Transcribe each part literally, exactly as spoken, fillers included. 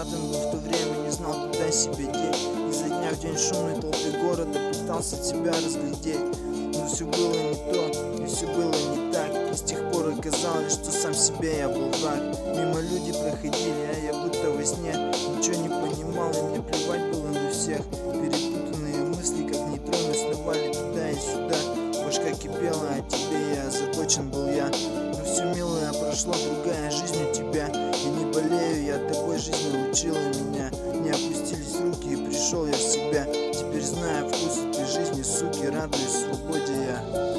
зажатым был в то время, не знал, куда себя деть. Изо дня в день шумной толпе города пытался тебя разглядеть. Но все было не то, и все было не так. И с тех пор оказалось, что сам себе я был враг. Мимо люди проходили, а я будто во сне ничего не понимал, и мне плевать было на всех. Перепутанные мысли, как нейтроны, сновали туда и сюда. Башка кипела, а тебе я озабочен был я. Но все милое прошло, другая жизнь у тебя. Я не болею, я тобой, жизнь научила меня. Не опустились руки, и пришел я в себя. Теперь, зная вкус этой жизни, суки, радуюсь свободе я.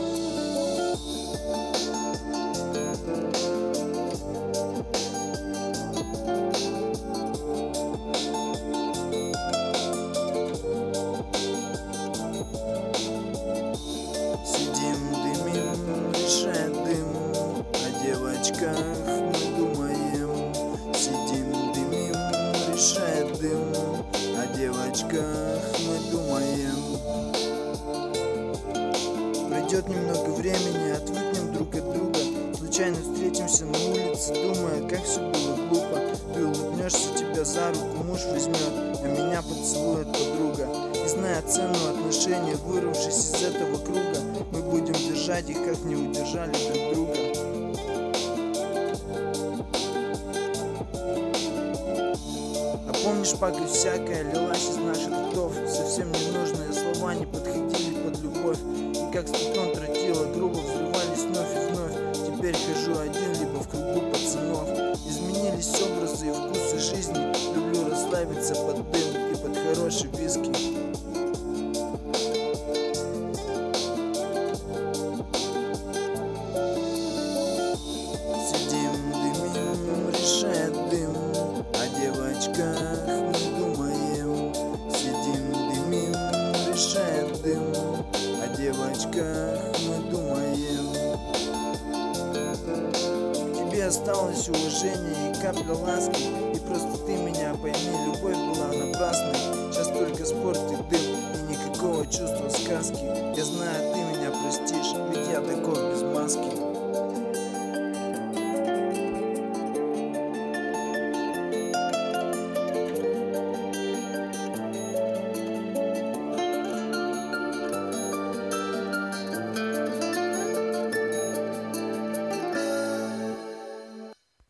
Сидим, дымим, решает дым, о девочках мы думаем. Сидим, дымим, решает дым, о девочках мы думаем. Пройдет немного времени, отвыкнем друг от друга. Случайно встретимся на улице, думая, как все было глупо. Ты улыбнешься, тебя за руку муж возьмет, а меня поцелует подруга. И зная цену отношений, вырвавшись из этого круга, мы будем держать их, как не удержали друг друга. А помнишь, пока всякая лилась из наших ртов, совсем ненужные слова не подходили под любовь. И как стакан тротила грубо взрывались вновь и вновь. Теперь хожу один, либо в кругу пацанов. Изменились образы и вкусы жизни. Люблю расслабиться под дым и под хороший виски. Сидим, дымим, решает дым, о девочках мы думаем. Сидим, дымим, решает дым, о девочках мы думаем. К тебе осталось уважение и капля ласки. И просто ты меня пойми, любовь была напрасной. Сейчас только спорт и дым, и никакого чувства сказки. Я знаю, ты меня простишь, ведь я такой без маски.